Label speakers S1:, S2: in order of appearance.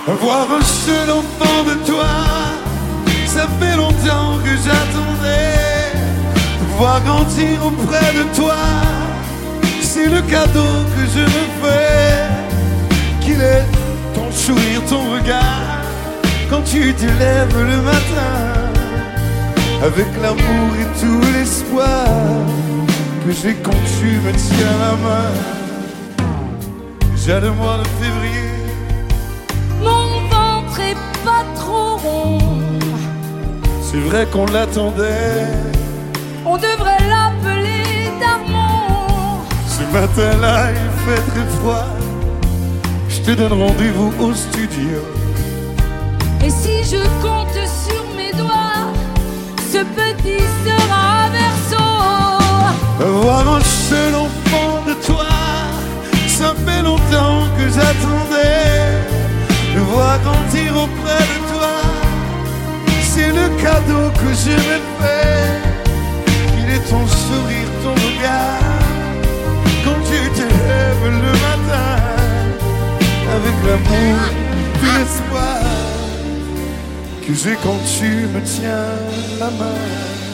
S1: Voir un seul enfant de toi, ça fait longtemps que j'attendais. Voir grandir auprès de toi, c'est le cadeau que je me fais. Qu'il est ton sourire, ton regard, quand tu te lèves le matin, avec l'amour et tout l'espoir que j'ai quand tu me tiens la main. J'ai le mois de février,
S2: mon ventre est pas trop rond.
S1: c'est vrai qu'on l'attendait.
S2: On devrait l'appeler Darmon.
S1: Ce matin-là, il fait très froid. Je te donne rendez-vous au studio.
S2: Et si je compte sur mes doigts, ce petit sera un verso.
S1: Voir un seul enfant de toi, ça fait longtemps que j'attendais. Le voir grandir auprès de toi, c'est le cadeau que je me fais. Il est ton sourire, ton regard, quand tu te lèves le matin, avec l'amour, tout l'espoir que j'ai quand tu me tiens la main.